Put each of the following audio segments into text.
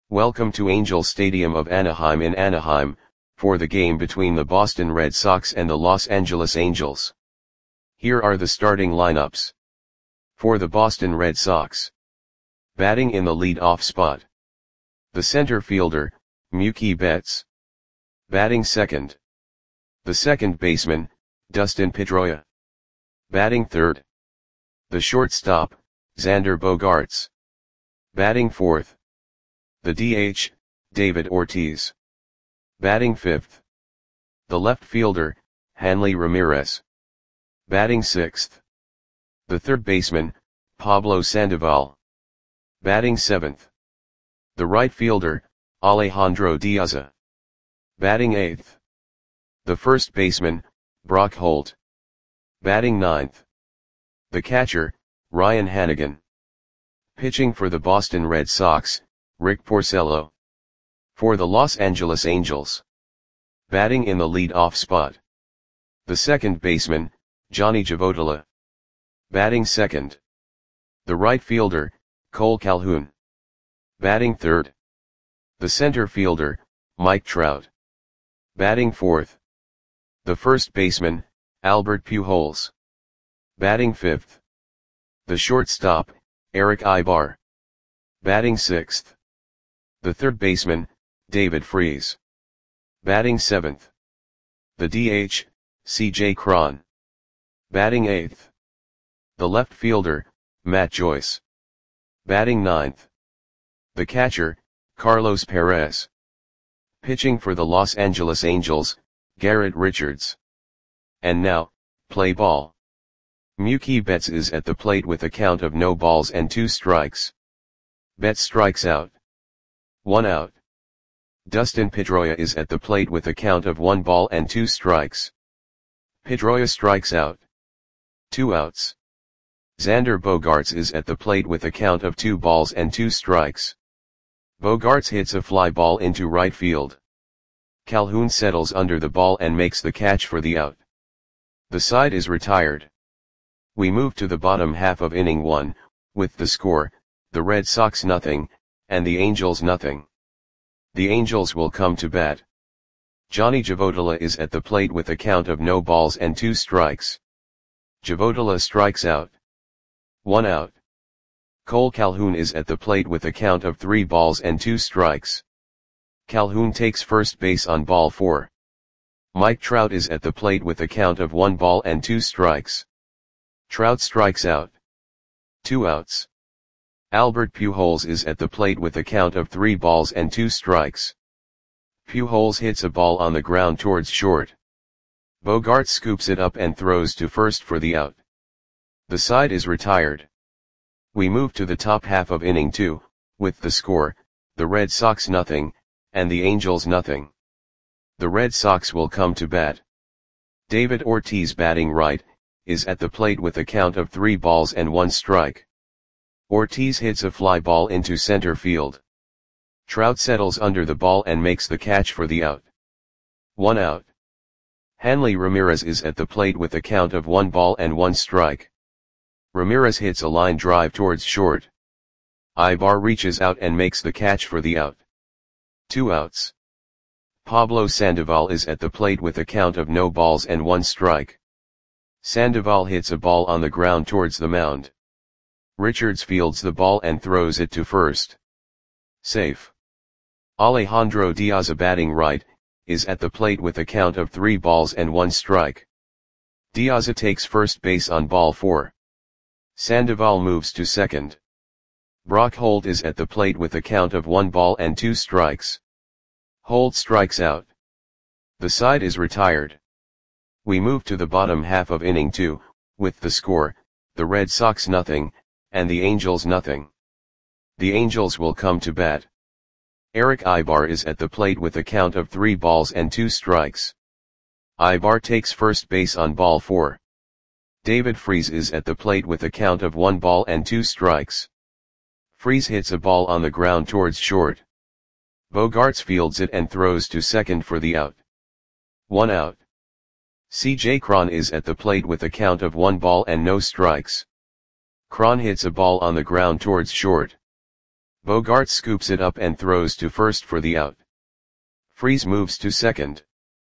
Welcome to Angel Stadium of Anaheim in Anaheim, for the game between the Boston Red Sox and the Los Angeles Angels. Here are the starting lineups. For the Boston Red Sox. Batting in the lead-off spot. The center fielder, Mookie Betts. Batting second. The second baseman, Dustin Pedroia. Batting third. The shortstop, Xander Bogaerts. Batting fourth. The DH, David Ortiz. Batting fifth. The left fielder, Hanley Ramirez. Batting sixth. The third baseman, Pablo Sandoval. Batting seventh. The right fielder, Alejandro Diaz. Batting eighth. The first baseman, Brock Holt. Batting ninth. The catcher, Ryan Hanigan. Pitching for the Boston Red Sox, Rick Porcello. For the Los Angeles Angels. Batting in the lead-off spot. The second baseman, Johnny Javotila. Batting second. The right fielder, Cole Calhoun. Batting third. The center fielder, Mike Trout. Batting fourth. The first baseman, Albert Pujols. Batting fifth. The shortstop, Eric Aybar. Batting sixth. The third baseman, David Freese. Batting seventh. The DH, C.J. Cron. Batting eighth. The left fielder, Matt Joyce. Batting ninth. The catcher, Carlos Perez. Pitching for the Los Angeles Angels, Garrett Richards. And now, play ball. Mookie Betts is at the plate with a count of no balls and 2 strikes. Betts strikes out. 1 out. Dustin Pedroia is at the plate with a count of 1 ball and 2 strikes. Pedroia strikes out. 2 outs. Xander Bogaerts is at the plate with a count of 2 balls and 2 strikes. Bogaerts hits a fly ball into right field. Calhoun settles under the ball and makes the catch for the out. The side is retired. We move to the bottom half of inning 1, with the score, the Red Sox 0, and the Angels 0. The Angels will come to bat. Johnny Javotila is at the plate with a count of no balls and 2 strikes. Javotila strikes out. 1 out. Cole Calhoun is at the plate with a count of 3 balls and 2 strikes. Calhoun takes first base on ball 4. Mike Trout is at the plate with a count of 1 ball and 2 strikes. Trout strikes out. 2 outs. Albert Pujols is at the plate with a count of 3 balls and 2 strikes. Pujols hits a ball on the ground towards short. Bogaerts scoops it up and throws to first for the out. The side is retired. We move to the top half of inning 2, with the score, the Red Sox 0, and the Angels 0. The Red Sox will come to bat. David Ortiz, batting right, is at the plate with a count of 3 balls and 1 strike. Ortiz hits a fly ball into center field. Trout settles under the ball and makes the catch for the out. 1 out. Hanley Ramirez is at the plate with a count of 1 ball and 1 strike. Ramirez hits a line drive towards short. Aybar reaches out and makes the catch for the out. 2 outs. Pablo Sandoval is at the plate with a count of no balls and 1 strike. Sandoval hits a ball on the ground towards the mound. Richards fields the ball and throws it to first. Safe. Alejandro Diaz, batting right, is at the plate with a count of 3 balls and 1 strike. Diaz takes first base on ball 4. Sandoval moves to second. Brock Holt is at the plate with a count of 1 ball and 2 strikes. Holt strikes out. The side is retired. We move to the bottom half of inning 2, with the score, the Red Sox 0, and the Angels 0. The Angels will come to bat. Eric Aybar is at the plate with a count of 3 balls and 2 strikes. Aybar takes first base on ball 4. David Freese is at the plate with a count of 1 ball and 2 strikes. Freese hits a ball on the ground towards short. Bogaerts fields it and throws to second for the out. 1 out. C.J. Cron is at the plate with a count of 1 ball and no strikes. Cron hits a ball on the ground towards short. Bogaerts scoops it up and throws to first for the out. Freese moves to second.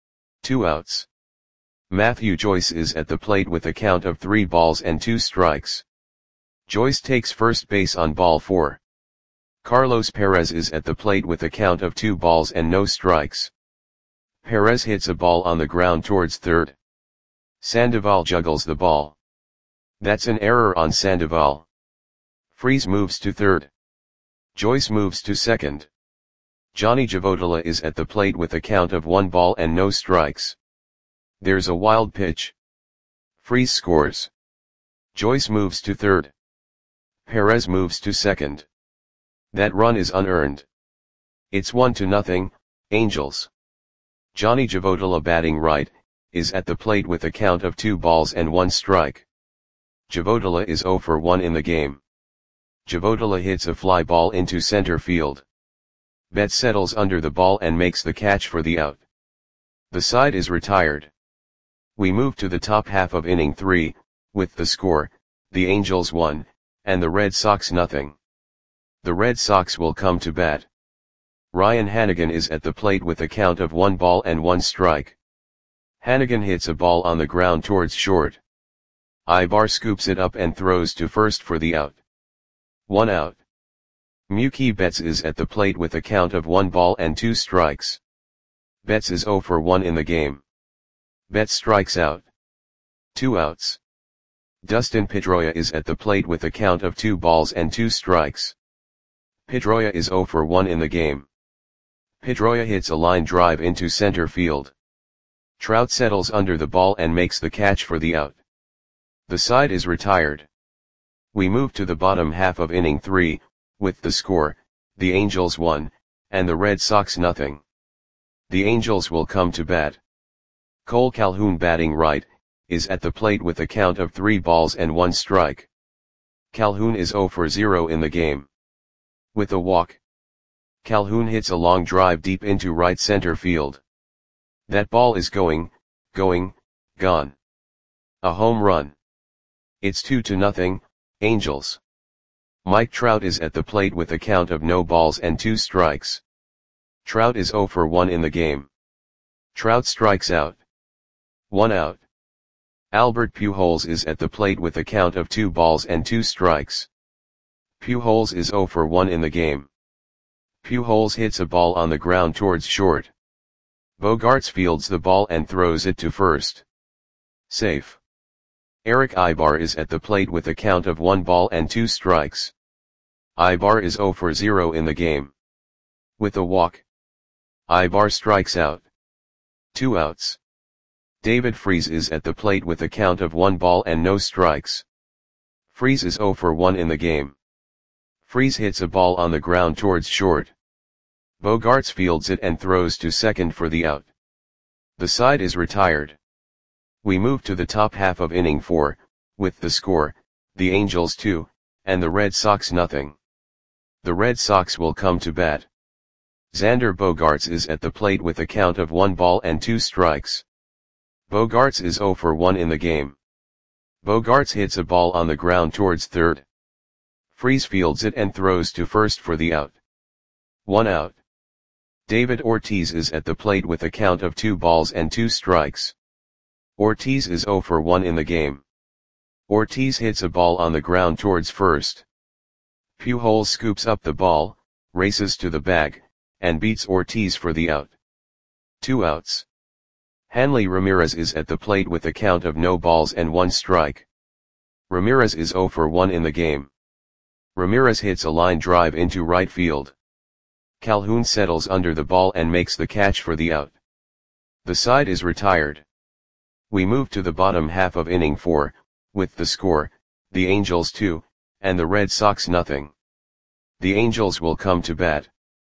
2 outs. Matthew Joyce is at the plate with a count of 3 balls and 2 strikes. Joyce takes first base on ball 4. Carlos Perez is at the plate with a count of 2 balls and no strikes. Perez hits a ball on the ground towards third. Sandoval juggles the ball. That's an error on Sandoval. Freese moves to third. Joyce moves to second. Johnny Javotila is at the plate with a count of 1 ball and no strikes. There's a wild pitch. Freese scores. Joyce moves to third. Perez moves to second. That run is unearned. It's 1-0, Angels. Johnny Javotila, batting right, is at the plate with a count of 2 balls and 1 strike. Javotila is 0 for 1 in the game. Javotila hits a fly ball into center field. Betts settles under the ball and makes the catch for the out. The side is retired. We move to the top half of inning 3, with the score, the Angels 1, and the Red Sox 0. The Red Sox will come to bat. Ryan Hanigan is at the plate with a count of 1 ball and 1 strike. Hanigan hits a ball on the ground towards short. Ibar scoops it up and throws to first for the out. 1 out. Mookie Betts is at the plate with a count of 1 ball and 2 strikes. Betts is 0 for 1 in the game. Betts strikes out. 2 outs. Dustin Pedroia is at the plate with a count of 2 balls and 2 strikes. Pedroia is 0 for 1 in the game. Pedroia hits a line drive into center field. Trout settles under the ball and makes the catch for the out. The side is retired. We move to the bottom half of inning 3, with the score, the Angels 1, and the Red Sox 0. The Angels will come to bat. Cole Calhoun, batting right, is at the plate with a count of 3 balls and 1 strike. Calhoun is 0 for 0 in the game. With a walk, Calhoun hits a long drive deep into right center field. That ball is gone. A home run. It's 2-0, Angels. Mike Trout is at the plate with a count of no balls and 2 strikes. Trout is 0 for 1 in the game. Trout strikes out. 1 out. Albert Pujols is at the plate with a count of 2 balls and 2 strikes. Pujols is 0 for 1 in the game. Pujols hits a ball on the ground towards short. Bogaerts fields the ball and throws it to first. Safe. Erick Aybar is at the plate with a count of 1 ball and 2 strikes. Aybar is 0 for 0 in the game. With a walk, Aybar strikes out. 2 outs. David Freese is at the plate with a count of 1 ball and no strikes. Freese is 0 for 1 in the game. Freese hits a ball on the ground towards short. Bogaerts fields it and throws to second for the out. The side is retired. We move to the top half of inning 4, with the score, the Angels 2, and the Red Sox 0. The Red Sox will come to bat. Xander Bogaerts is at the plate with a count of 1 ball and 2 strikes. Bogaerts is 0 for 1 in the game. Bogaerts hits a ball on the ground towards third. Freese fields it and throws to first for the out. 1 out. David Ortiz is at the plate with a count of 2 balls and 2 strikes. Ortiz is 0 for 1 in the game. Ortiz hits a ball on the ground towards first. Pujols scoops up the ball, races to the bag, and beats Ortiz for the out. 2 outs. Hanley Ramirez is at the plate with a count of no balls and 1 strike. Ramirez is 0 for 1 in the game. Ramirez hits a line drive into right field. Calhoun settles under the ball and makes the catch for the out. The side is retired. We move to the bottom half of inning 4, with the score, the Angels 2, and the Red Sox 0. The Angels will come to bat.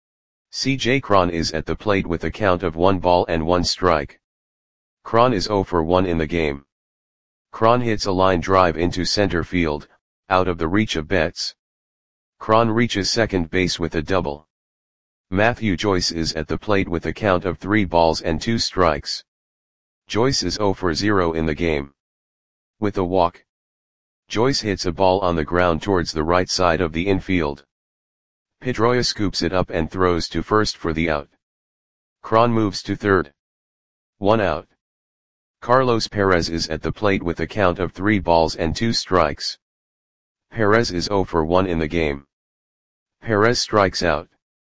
C.J. Cron is at the plate with a count of 1 ball and 1 strike. Cron is 0 for 1 in the game. Cron hits a line drive into center field, out of the reach of Betts. Cron reaches second base with a double. Matthew Joyce is at the plate with a count of 3 balls and 2 strikes. Joyce is 0 for 0 in the game. With a walk, Joyce hits a ball on the ground towards the right side of the infield. Pedroia scoops it up and throws to first for the out. Kron moves to third. 1 out. Carlos Perez is at the plate with a count of 3 balls and 2 strikes. Perez is 0 for 1 in the game. Perez strikes out.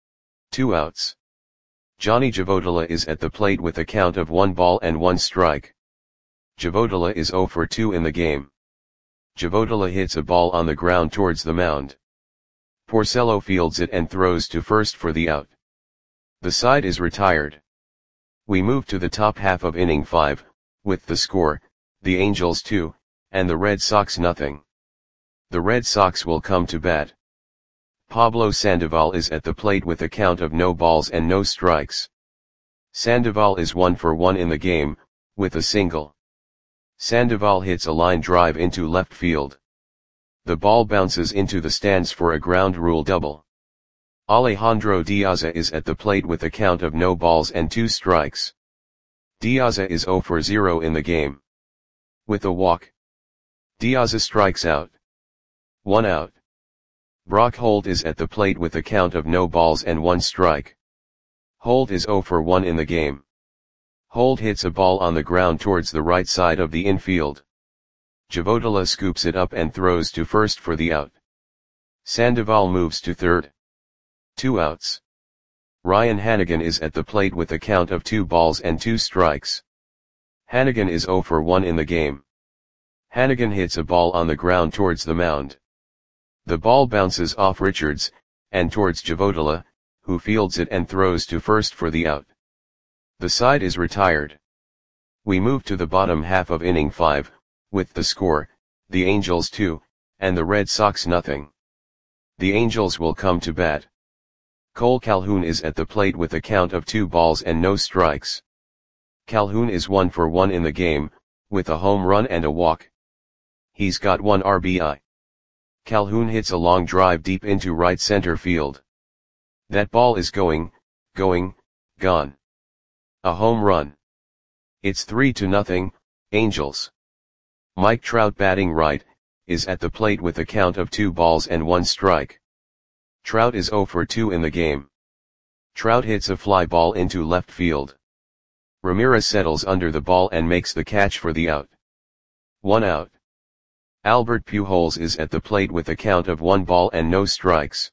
2 outs. Johnny Javodala is at the plate with a count of 1 ball and 1 strike. Javodala is 0 for 2 in the game. Javodala hits a ball on the ground towards the mound. Porcello fields it and throws to first for the out. The side is retired. We move to the top half of inning 5, with the score, the Angels 2, and the Red Sox nothing. The Red Sox will come to bat. Pablo Sandoval is at the plate with a count of no balls and no strikes. Sandoval is 1 for 1 in the game, with a single. Sandoval hits a line drive into left field. The ball bounces into the stands for a ground rule double. Alejandro Diaza is at the plate with a count of no balls and 2 strikes. Diaza is 0 for 0 in the game. With a walk. Diaza strikes out. 1 out. Brock Holt is at the plate with a count of no balls and 1 strike. Holt is 0 for 1 in the game. Holt hits a ball on the ground towards the right side of the infield. Javodala scoops it up and throws to first for the out. Sandoval moves to third. 2 outs. Ryan Hanigan is at the plate with a count of 2 balls and 2 strikes. Hanigan is 0 for 1 in the game. Hanigan hits a ball on the ground towards the mound. The ball bounces off Richards, and towards Javodala, who fields it and throws to first for the out. The side is retired. We move to the bottom half of inning 5, with the score, the Angels 2, and the Red Sox nothing. The Angels will come to bat. Cole Calhoun is at the plate with a count of 2 balls and no strikes. Calhoun is 1 for 1 in the game, with a home run and a walk. He's got 1 RBI. Calhoun hits a long drive deep into right center field. That ball is going, gone. A home run. It's 3-0, Angels. Mike Trout, batting right, is at the plate with a count of 2 balls and 1 strike. Trout is 0 for 2 in the game. Trout hits a fly ball into left field. Ramirez settles under the ball and makes the catch for the out. 1 out. Albert Pujols is at the plate with a count of 1 ball and no strikes.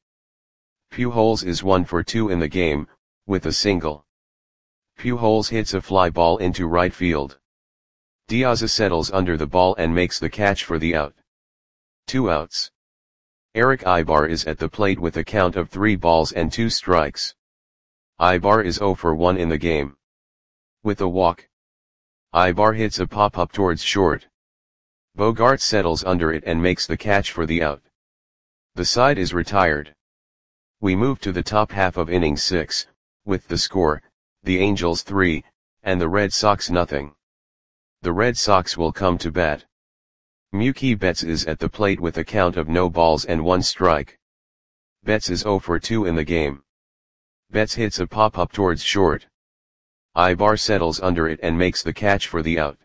Pujols is 1 for 2 in the game, with a single. Pujols hits a fly ball into right field. Diaza settles under the ball and makes the catch for the out. 2 outs. Eric Ibar is at the plate with a count of 3 balls and 2 strikes. Ibar is 0 for 1 in the game. With a walk. Ibar hits a pop-up towards short. Bogart settles under it and makes the catch for the out. The side is retired. We move to the top half of inning 6, with the score, the Angels 3, and the Red Sox nothing. The Red Sox will come to bat. Mookie Betts is at the plate with a count of no balls and 1 strike. Betts is 0 for 2 in the game. Betts hits a pop-up towards short. Ibar settles under it and makes the catch for the out.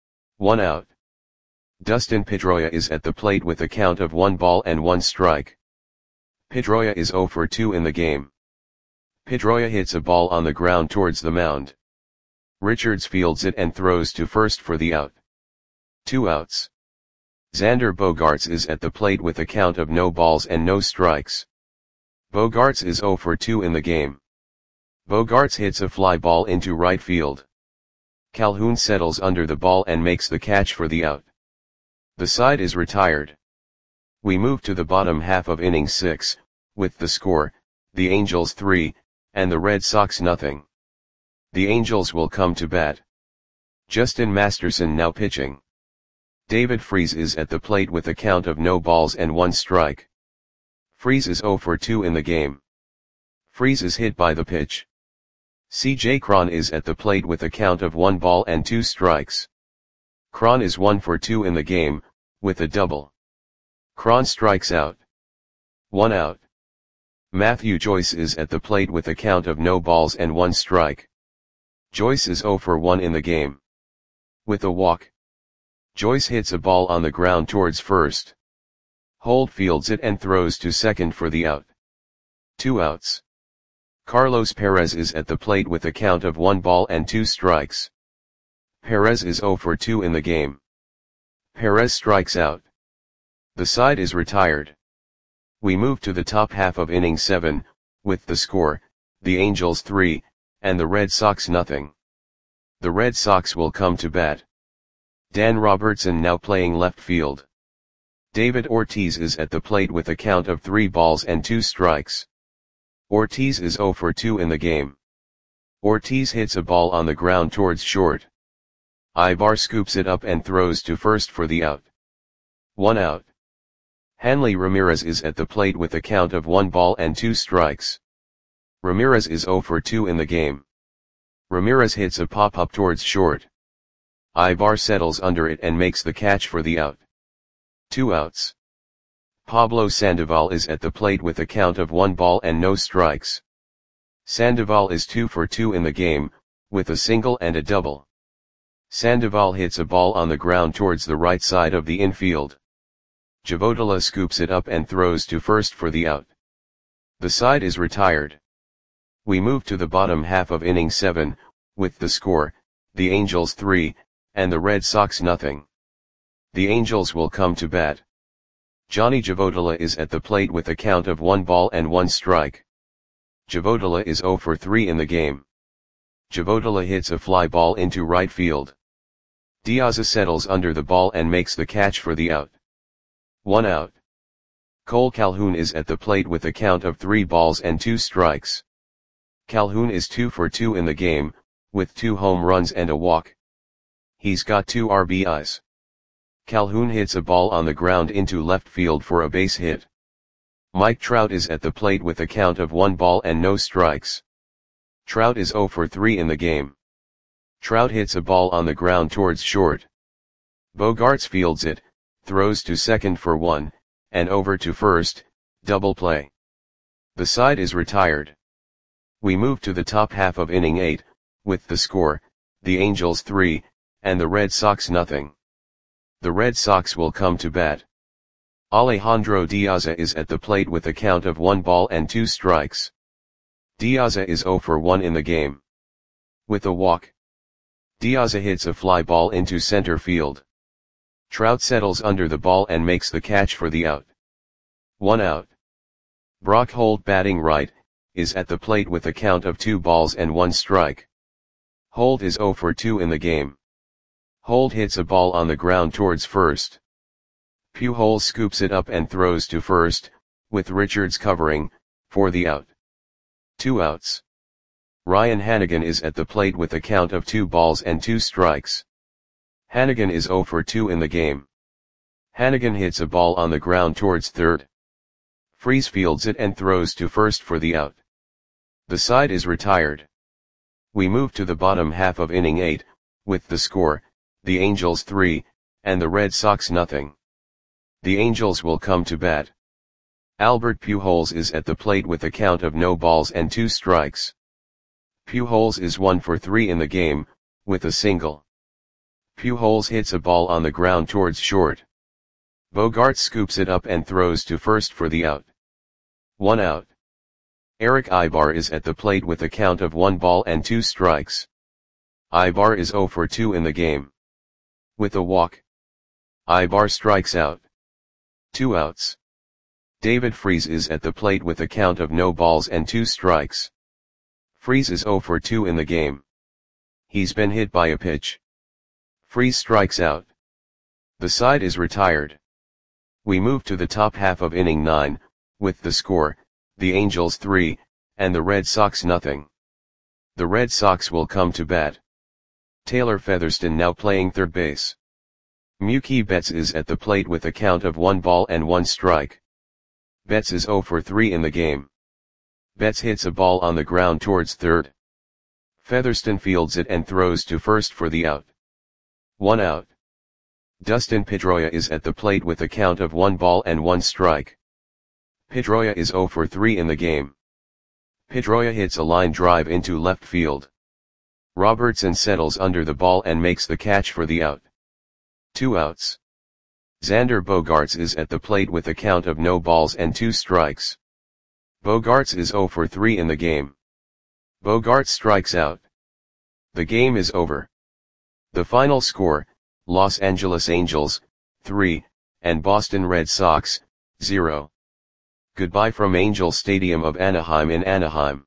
1 out. Dustin Pedroia is at the plate with a count of 1 ball and 1 strike. Pedroia is 0 for 2 in the game. Pedroia hits a ball on the ground towards the mound. Richards fields it and throws to first for the out. 2 outs. Xander Bogaerts is at the plate with a count of no balls and no strikes. Bogaerts is 0 for 2 in the game. Bogaerts hits a fly ball into right field. Calhoun settles under the ball and makes the catch for the out. The side is retired. We move to the bottom half of inning 6, with the score, the Angels 3, and the Red Sox nothing. The Angels will come to bat. Justin Masterson now pitching. David Freese is at the plate with a count of no balls and 1 strike. Freese is 0 for 2 in the game. Freese is hit by the pitch. C.J. Cron is at the plate with a count of 1 ball and 2 strikes. Cron is 1 for 2 in the game, with a double. Cron strikes out. 1 out. Matthew Joyce is at the plate with a count of no balls and 1 strike. Joyce is 0 for 1 in the game. With a walk. Joyce hits a ball on the ground towards first. Holt fields it and throws to second for the out. 2 outs. Carlos Perez is at the plate with a count of 1 ball and 2 strikes. Perez is 0 for 2 in the game. Perez strikes out. The side is retired. We move to the top half of inning 7, with the score, the Angels 3, and the Red Sox nothing. The Red Sox will come to bat. Dan Robertson now playing left field. David Ortiz is at the plate with a count of 3 balls and 2 strikes. Ortiz is 0 for 2 in the game. Ortiz hits a ball on the ground towards short. Ibar scoops it up and throws to first for the out. 1 out. Hanley Ramirez is at the plate with a count of 1 ball and 2 strikes. Ramirez is 0 for 2 in the game. Ramirez hits a pop-up towards short. Ibar settles under it and makes the catch for the out. 2 outs. Pablo Sandoval is at the plate with a count of 1 ball and no strikes. Sandoval is 2 for 2 in the game, with a single and a double. Sandoval hits a ball on the ground towards the right side of the infield. Javodala scoops it up and throws to first for the out. The side is retired. We move to the bottom half of inning 7, with the score, the Angels 3, and the Red Sox nothing. The Angels will come to bat. Johnny Javodala is at the plate with a count of 1 ball and 1 strike. Javodala is 0 for 3 in the game. Javodala hits a fly ball into right field. Diaz settles under the ball and makes the catch for the out. 1 out. Cole Calhoun is at the plate with a count of 3 balls and 2 strikes. Calhoun is 2 for 2 in the game, with 2 home runs and a walk. He's got 2 RBIs. Calhoun hits a ball on the ground into left field for a base hit. Mike Trout is at the plate with a count of 1 ball and no strikes. Trout is 0 for 3 in the game. Trout hits a ball on the ground towards short. Bogaerts fields it, throws to second for 1, and over to first, double play. The side is retired. We move to the top half of inning 8, with the score, the Angels 3, and the Red Sox nothing. The Red Sox will come to bat. Alejandro Diaz is at the plate with a count of 1 ball and 2 strikes. Diaz is 0 for 1 in the game. With a walk. Diaz hits a fly ball into center field. Trout settles under the ball and makes the catch for the out. 1 out. Brock Holt batting right, is at the plate with a count of 2 balls and 1 strike. Holt is 0 for 2 in the game. Holt hits a ball on the ground towards first. Pujols scoops it up and throws to first, with Richards covering, for the out. 2 outs. Ryan Hanigan is at the plate with a count of 2 balls and 2 strikes. Hanigan is 0 for 2 in the game. Hanigan hits a ball on the ground towards third. Freese fields it and throws to first for the out. The side is retired. We move to the bottom half of inning 8, with the score, the Angels 3, and the Red Sox nothing. The Angels will come to bat. Albert Pujols is at the plate with a count of no balls and 2 strikes. Pujols is 1 for 3 in the game, with a single. Pujols hits a ball on the ground towards short. Bogaerts scoops it up and throws to first for the out. 1 out. Eric Ibar is at the plate with a count of 1 ball and 2 strikes. Ibar is 0 for 2 in the game. With a walk. Ibar strikes out. 2 outs. David Freese is at the plate with a count of no balls and 2 strikes. Freese is 0 for 2 in the game. He's been hit by a pitch. Freese strikes out. The side is retired. We move to the top half of inning 9, with the score, the Angels 3, and the Red Sox nothing. The Red Sox will come to bat. Taylor Featherston now playing third base. Mookie Betts is at the plate with a count of 1 ball and 1 strike. Betts is 0 for 3 in the game. Betts hits a ball on the ground towards third. Featherston fields it and throws to first for the out. 1 out. Dustin Pedroia is at the plate with a count of 1 ball and 1 strike. Pedroia is 0 for 3 in the game. Pedroia hits a line drive into left field. Robertson settles under the ball and makes the catch for the out. 2 outs. Xander Bogaerts is at the plate with a count of no balls and 2 strikes. Bogaerts is 0 for 3 in the game. Bogaerts strikes out. The game is over. The final score, Los Angeles Angels, 3, and Boston Red Sox, 0. Goodbye from Angel Stadium of Anaheim in Anaheim.